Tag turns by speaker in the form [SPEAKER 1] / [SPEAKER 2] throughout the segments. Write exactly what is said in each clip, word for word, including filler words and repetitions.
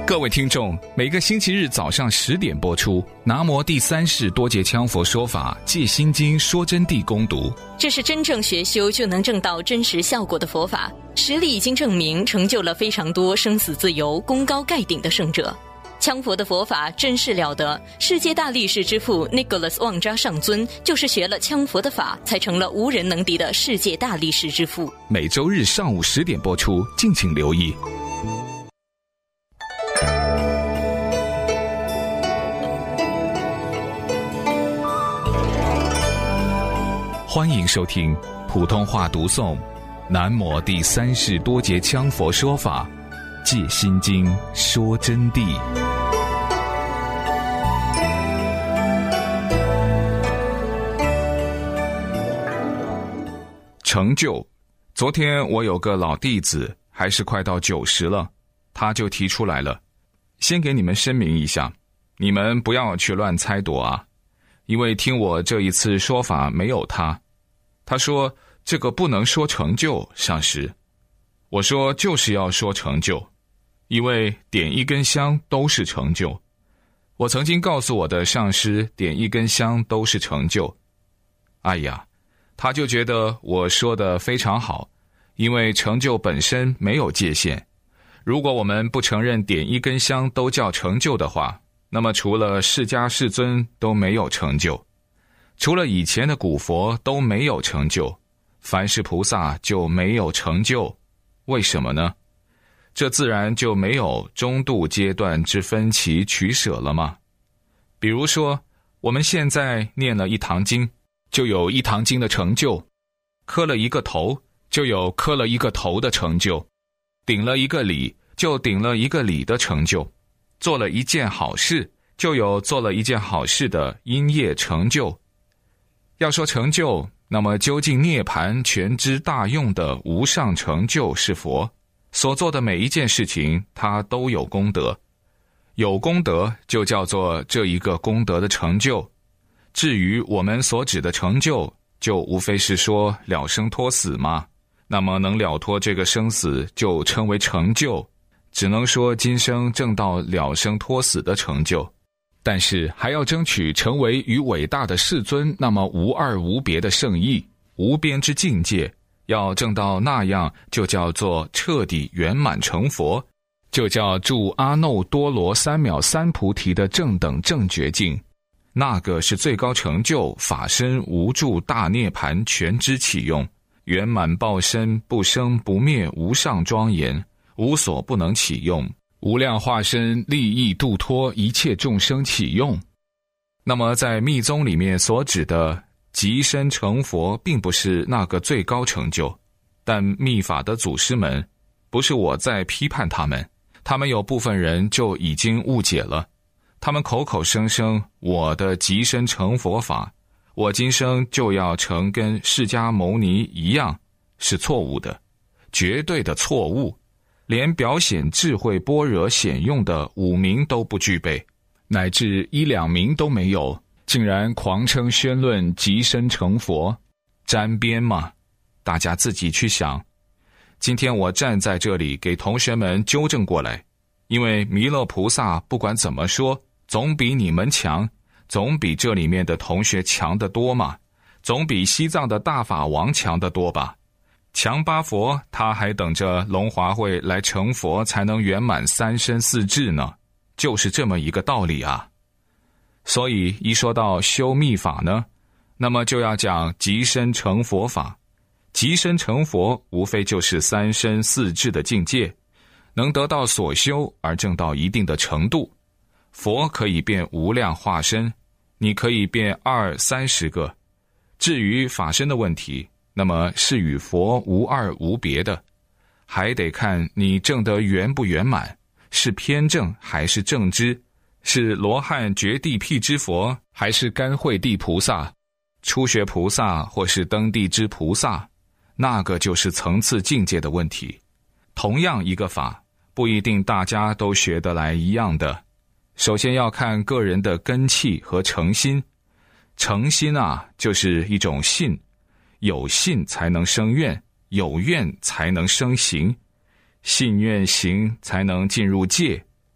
[SPEAKER 1] 各位听众，每个星期日早上十点播出《南摩第三世多杰羌佛说法戒心经说真谛》攻读。
[SPEAKER 2] 这是真正学修就能证到真实效果的佛法，实力已经证明，成就了非常多生死自由、功高盖顶的圣者。羌佛的佛法真是了得，世界大力士之父 Nicholas 旺扎上尊就是学了羌佛的法，才成了无人能敌的世界大力士之父。
[SPEAKER 1] 每周日上午十点播出，敬请留意。欢迎收听普通话读诵《南摩第三世多杰羌佛说法戒心经说真谛》。成就。昨天我有个老弟子，还是快到九十了，他就提出来了。先给你们声明一下，你们不要去乱猜度啊，因为听我这一次说法没有他。他说这个不能说成就，上师。我说就是要说成就，因为点一根香都是成就。我曾经告诉我的上师，点一根香都是成就。哎呀，他就觉得我说的非常好，因为成就本身没有界限。如果我们不承认点一根香都叫成就的话，那么除了释迦世尊都没有成就，除了以前的古佛都没有成就，凡是菩萨就没有成就。为什么呢？这自然就没有中度阶段之分歧取舍了吗？比如说，我们现在念了一堂经，就有一堂经的成就；磕了一个头，就有磕了一个头的成就；顶了一个礼，就顶了一个礼的成就；做了一件好事，就有做了一件好事的因业成就。要说成就，那么究竟涅槃全知大用的无上成就是佛所做的每一件事情，它都有功德，有功德就叫做这一个功德的成就。至于我们所指的成就，就无非是说了生脱死嘛，那么能了脱这个生死就称为成就，只能说今生证到了生脱死的成就。但是还要争取成为与伟大的世尊那么无二无别的圣意，无边之境界，要证到那样就叫做彻底圆满成佛，就叫住阿耨多罗三藐三菩提的正等正觉境。那个是最高成就，法身无住大涅槃全知启用，圆满报身不生不灭无上庄严，无所不能启用，无量化身利益度脱一切众生启用。那么在密宗里面所指的即身成佛，并不是那个最高成就，但密法的祖师们，不是我在批判他们，他们有部分人就已经误解了，他们口口声声我的即身成佛法，我今生就要成跟释迦牟尼一样，是错误的，绝对的错误，连表显智慧般若显用的五名都不具备，乃至一两名都没有，竟然狂称宣论即身成佛，沾边吗？大家自己去想。今天我站在这里给同学们纠正过来，因为弥勒菩萨不管怎么说，总比你们强，总比这里面的同学强得多嘛，总比西藏的大法王强得多吧。强巴佛他还等着龙华会来成佛才能圆满三身四智呢，就是这么一个道理啊。所以一说到修密法呢，那么就要讲即身成佛法。即身成佛无非就是三身四智的境界，能得到所修而证到一定的程度。佛可以变无量化身，你可以变二三十个。至于法身的问题，那么是与佛无二无别的，还得看你证得圆不圆满，是偏正还是正知，是罗汉觉地辟支佛还是甘惠地菩萨，初学菩萨或是登地之菩萨，那个就是层次境界的问题。同样一个法，不一定大家都学得来一样的。首先要看个人的根器和诚心。诚心啊，就是一种信，有信才能生愿，有愿才能生行，信愿行才能进入戒，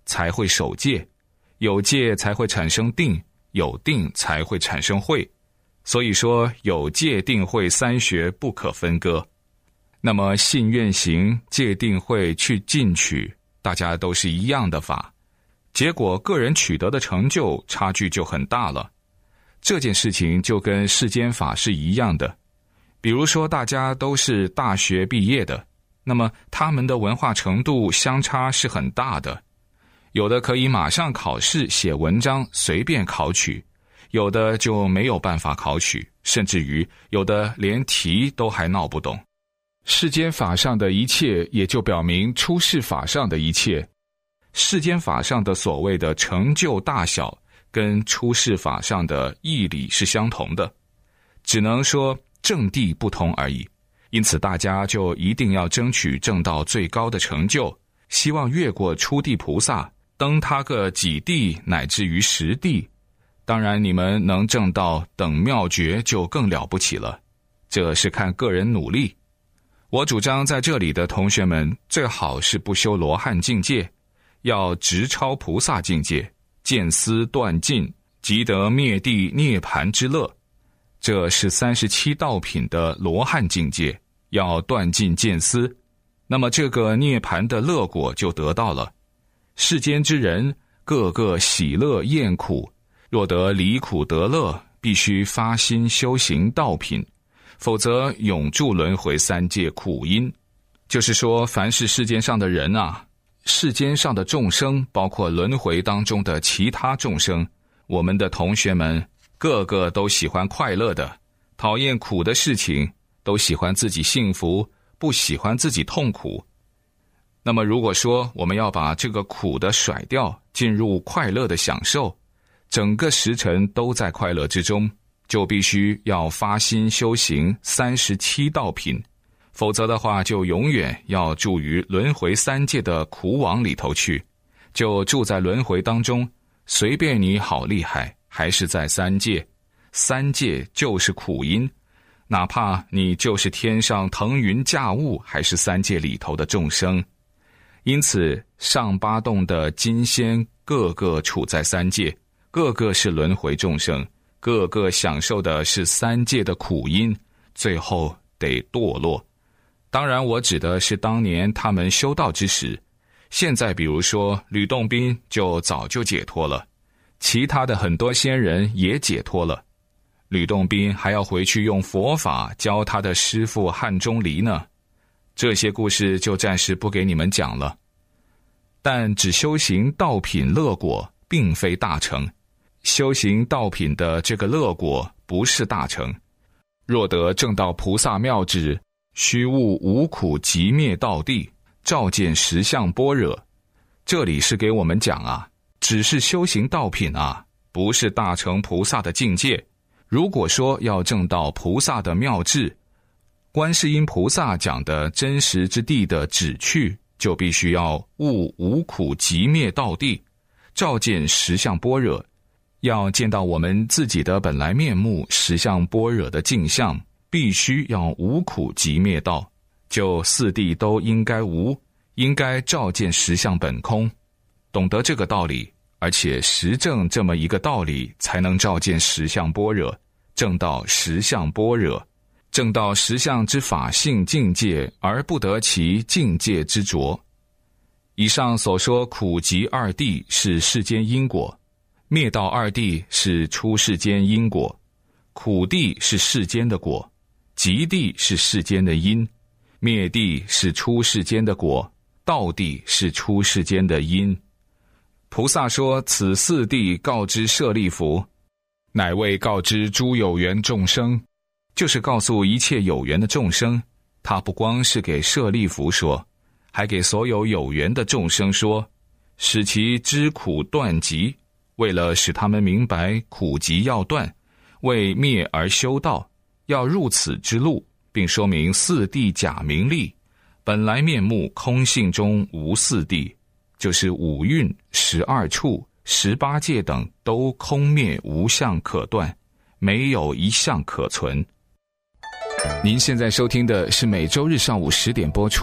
[SPEAKER 1] 才会守戒，有戒才会产生定，有定才会产生慧。所以说有戒定慧三学不可分割。那么信愿行戒定慧去进取，大家都是一样的法，结果个人取得的成就差距就很大了。这件事情就跟世间法是一样的，比如说大家都是大学毕业的，那么他们的文化程度相差是很大的，有的可以马上考试写文章随便考取，有的就没有办法考取，甚至于有的连题都还闹不懂。世间法上的一切也就表明出世法上的一切，世间法上的所谓的成就大小跟出世法上的义理是相同的，只能说正谛不同而已。因此大家就一定要争取证到最高的成就，希望越过初地菩萨，登他个几地乃至于十地。当然你们能证到等妙觉就更了不起了，这是看个人努力。我主张在这里的同学们最好是不修罗汉境界，要直超菩萨境界，见思断尽，即得灭地涅盘之乐。这是三十七道品的罗汉境界，要断尽见思，那么这个涅盘的乐果就得到了。世间之人个个喜乐厌苦，若得离苦得乐，必须发心修行道品，否则永住轮回三界苦因。就是说凡是世间上的人啊，世间上的众生，包括轮回当中的其他众生，我们的同学们个个都喜欢快乐的，讨厌苦的事情，都喜欢自己幸福，不喜欢自己痛苦。那么如果说我们要把这个苦的甩掉，进入快乐的享受，整个时辰都在快乐之中，就必须要发心修行三十七道品，否则的话就永远要住于轮回三界的苦网里头去，就住在轮回当中，随便你好厉害，还是在三界，三界就是苦因，哪怕你就是天上腾云驾雾，还是三界里头的众生。因此上八洞的金仙个个处在三界，个个是轮回众生，个个享受的是三界的苦因，最后得堕落。当然我指的是当年他们修道之时，现在比如说吕洞宾就早就解脱了，其他的很多仙人也解脱了，吕洞宾还要回去用佛法教他的师父汉钟离呢。这些故事就暂时不给你们讲了。但只修行道品乐果并非大成，修行道品的这个乐果不是大成。若得证到菩萨妙智，虚悟无苦即灭道地，照见实相般若。这里是给我们讲啊，只是修行道品啊，不是大成菩萨的境界。如果说要证到菩萨的妙智，观世音菩萨讲的真实之地的旨趣，就必须要悟无苦即灭道地，照见实相般若。要见到我们自己的本来面目实相般若的镜像，必须要无苦即灭道，就四谛都应该无，应该照见实相本空。懂得这个道理，而且实证这么一个道理，才能照见实相般若，证到实相般若，证到实相之法性境界，而不得其境界之着。以上所说苦集二谛是世间因果，灭道二谛是出世间因果。苦谛是世间的果，集谛是世间的因，灭谛是出世间的果，道谛是出世间的因。菩萨说此四谛告知舍利弗，乃为告知诸有缘众生，就是告诉一切有缘的众生。他不光是给舍利弗说，还给所有有缘的众生说，使其知苦断集，为了使他们明白苦集要断，为灭而修道，要入此之路，并说明四谛假名利，本来面目空性中无四谛，就是五蕴、十二处、十八界等都空灭无相可断，没有一相可存。您现在收听的是每周日上午十点播出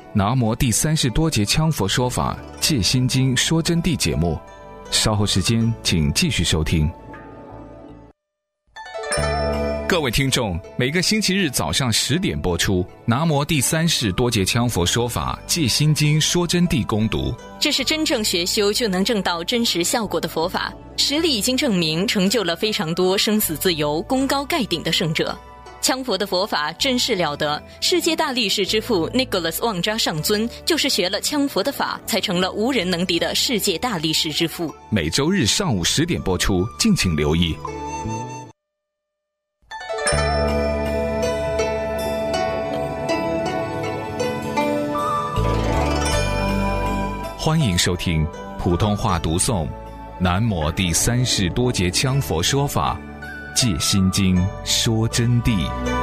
[SPEAKER 1] 南无第三十多节羌佛说法戒心经说真谛节目，稍后时间请继续收听。各位听众，每个星期日早上十点播出南无第三世多杰羌佛说法戒心经说真谛攻读。
[SPEAKER 2] 这是真正学修就能证到真实效果的佛法，实力已经证明，成就了非常多生死自由、功高盖顶的圣者。羌佛的佛法真是了得，世界大力士之父 Nicholas 旺扎上尊就是学了羌佛的法，才成了无人能敌的世界大力士之父。
[SPEAKER 1] 每周日上午十点播出，敬请留意。欢迎收听普通话读诵南无第三世多杰羌佛说法戒心经说真谛。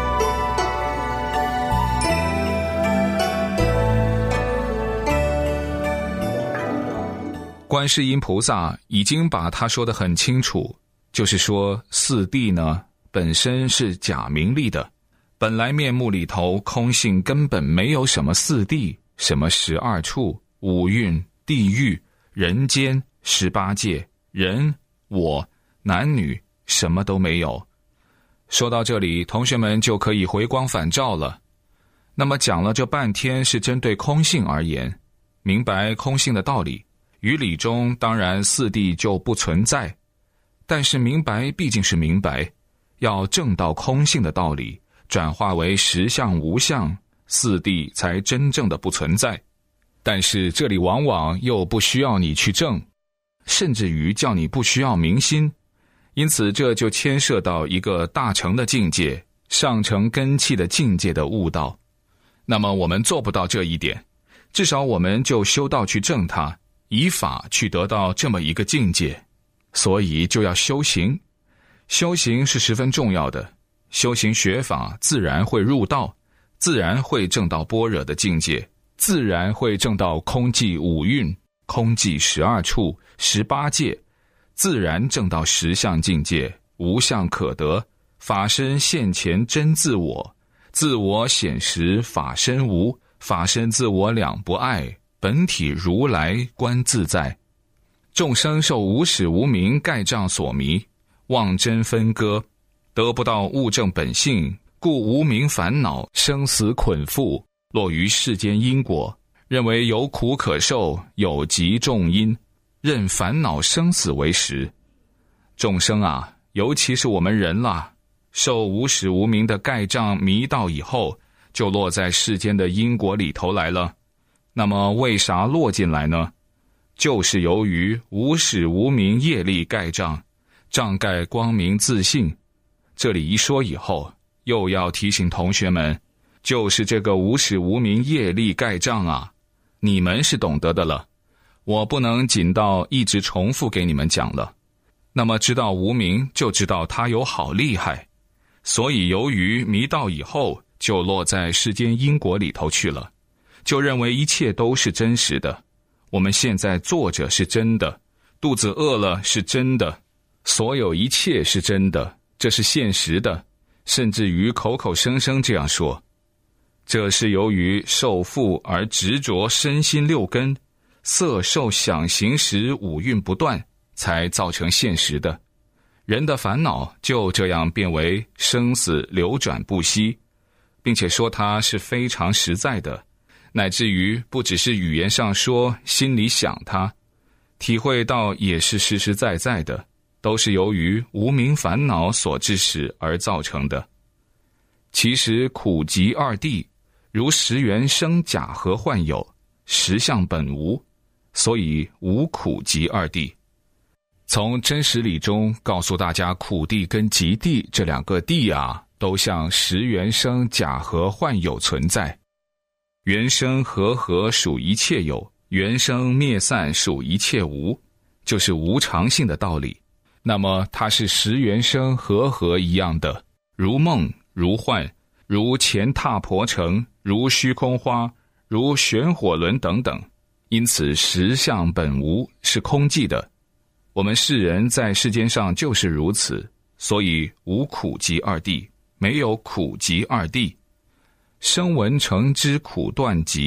[SPEAKER 1] 观世音菩萨已经把他说得很清楚，就是说四谛呢本身是假名利的，本来面目里头空性根本没有什么四谛，什么十二处、五蕴、地狱、人间、十八界、人、我、男女，什么都没有。说到这里，同学们就可以回光返照了。那么讲了这半天是针对空性而言，明白空性的道理，于理中当然四谛就不存在，但是明白毕竟是明白，要证到空性的道理，转化为实相无相，四谛才真正的不存在。但是这里往往又不需要你去证，甚至于叫你不需要明心，因此这就牵涉到一个大乘的境界，上乘根器的境界的悟道。那么我们做不到这一点，至少我们就修道去证它，以法去得到这么一个境界，所以就要修行。修行是十分重要的，修行学法自然会入道，自然会证到般若的境界，自然会证到空寂五蕴、空寂十二处、十八界，自然证到实相境界，无相可得，法身现前真自我，自我显实法身无，法身自我两不碍，本体如来观自在。众生受无始无明盖障所迷，妄真分割，得不到悟正本性，故无明烦恼生死捆缚，落于世间因果，认为有苦可受，有极重因，认烦恼生死为实。众生啊，尤其是我们人啦，受无始无明的盖障迷道以后，就落在世间的因果里头来了。那么为啥落进来呢？就是由于无始无明业力盖障，障盖光明自信。这里一说以后，又要提醒同学们，就是这个无始无明业力盖障啊，你们是懂得的了，我不能仅到一直重复给你们讲了。那么知道无明，就知道它有好厉害，所以由于迷道以后，就落在世间因果里头去了，就认为一切都是真实的。我们现在坐着是真的，肚子饿了是真的，所有一切是真的，这是现实的，甚至于口口声声这样说。这是由于受缚而执着身心六根，色受想行识五蕴不断，才造成现实的。人的烦恼就这样变为生死流转不息，并且说它是非常实在的，乃至于不只是语言上说，心里想它，体会到也是实实在在的，都是由于无明烦恼所致使而造成的。其实苦集二谛，如十缘生假合幻有，实相本无，所以无苦集二谛。从真实理中告诉大家，苦谛跟集谛这两个谛啊，都像十缘生假合幻有存在。缘生和合属一切有，缘生灭散属一切无，就是无常性的道理。那么它是十缘生和合一样的，如梦如幻，如前踏婆城，如虚空花，如旋火轮等等。因此实相本无，是空寂的。我们世人在世间上就是如此，所以无苦集二谛，没有苦集二谛。声闻成之苦断集，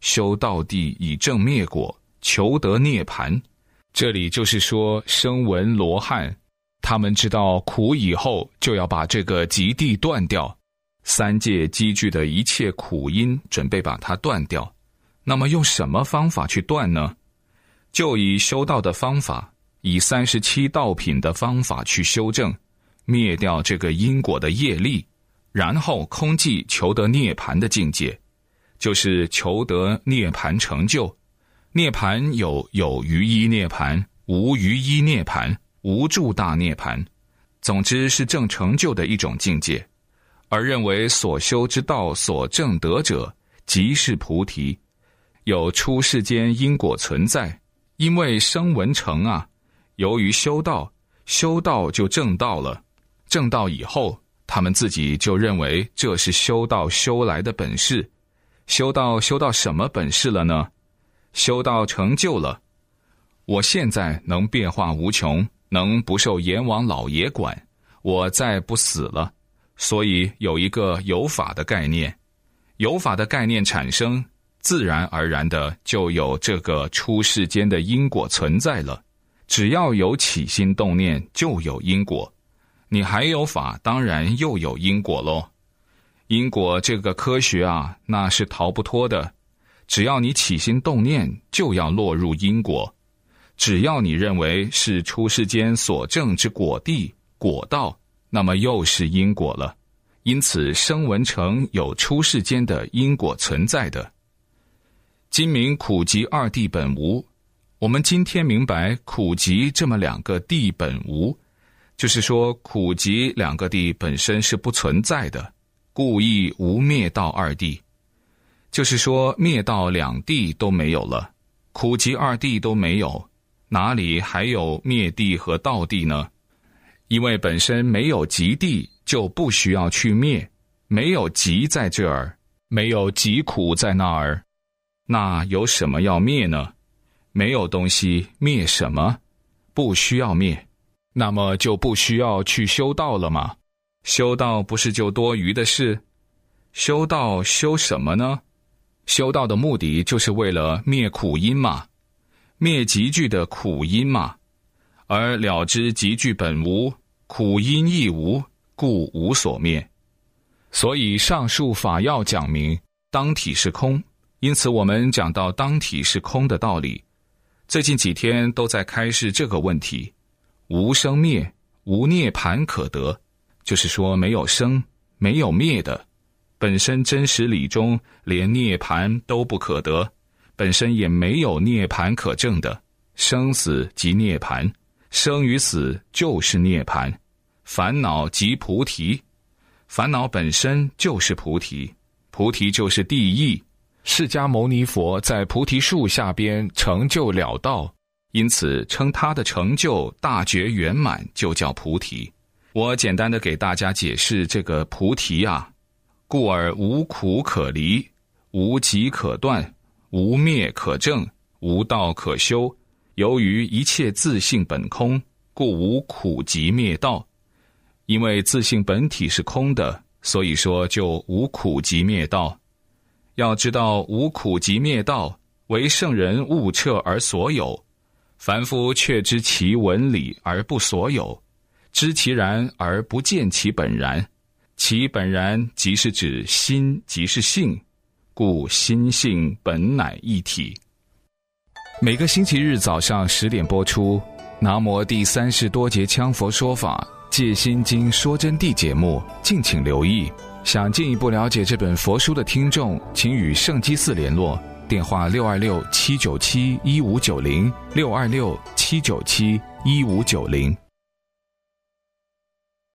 [SPEAKER 1] 修道地以正灭果，求得涅槃。这里就是说声闻罗汉，他们知道苦以后就要把这个极地断掉，三界积聚的一切苦因准备把它断掉。那么用什么方法去断呢？就以修道的方法，以三十七道品的方法去修正，灭掉这个因果的业力，然后空寂求得涅槃的境界，就是求得涅槃成就。涅槃有有余一涅槃、无余一涅槃、无住大涅槃，总之是正成就的一种境界。而认为所修之道所证得者，即是菩提，有出世间因果存在。因为声闻乘啊，由于修道，修道就证道了，证道以后，他们自己就认为这是修道修来的本事。修道修到什么本事了呢？修道成就了，我现在能变化无穷，能不受阎王老爷管，我再不死了，所以有一个有法的概念。有法的概念产生，自然而然的就有这个出世间的因果存在了。只要有起心动念，就有因果。你还有法，当然又有因果咯。因果这个科学啊，那是逃不脱的。只要你起心动念，就要落入因果。只要你认为是出世间所证之果地、果道，那么又是因果了。因此声闻乘有出世间的因果存在的。今明苦集二谛本无，我们今天明白苦集这么两个谛本无，就是说苦集两个谛本身是不存在的，故亦无灭道二谛。就是说灭道两谛都没有了，苦集二谛都没有，哪里还有灭谛和道谛呢？因为本身没有极谛，就不需要去灭，没有极在这儿，没有极苦在那儿，那有什么要灭呢？没有东西，灭什么？不需要灭，那么就不需要去修道了吗？修道不是就多余的事？修道修什么呢？修道的目的就是为了灭苦因嘛，灭集聚的苦因嘛，而了知集聚本无，苦因亦无，故无所灭。所以上述法要讲明当体是空，因此我们讲到当体是空的道理。最近几天都在开示这个问题，无生灭，无涅槃可得，就是说没有生，没有灭的，本身真实理中连涅槃都不可得，本身也没有涅槃可证的。生死即涅槃，生与死就是涅槃，烦恼即菩提，烦恼本身就是菩提，菩提就是地义。释迦牟尼佛在菩提树下边成就了道，因此称他的成就大觉圆满就叫菩提。我简单的给大家解释这个菩提啊，故而无苦可离，无集可断，无灭可证，无道可修。由于一切自性本空，故无苦集灭道。因为自性本体是空的，所以说就无苦集灭道。要知道无苦集灭道，为圣人悟彻而所有，凡夫却知其文理而不所有，知其然而不见其本然。其本然即是指心，即是性，故心性本乃一体。每个星期日早上十点播出南无第三世多杰羌佛说法戒心经说真谛节目，敬请留意。想进一步了解这本佛书的听众，请与圣基寺联络，电话六二六七九七一五九零，六二六七九七一五九零。